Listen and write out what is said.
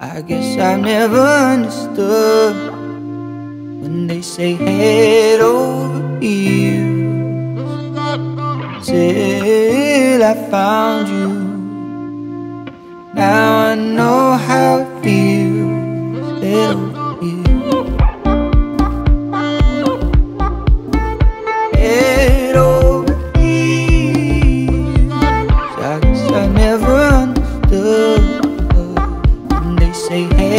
I guess I never understood when they say head over heels till I found you. Now I know how it feels, head over heels. Head over heels. I guess I never understood when they say hey.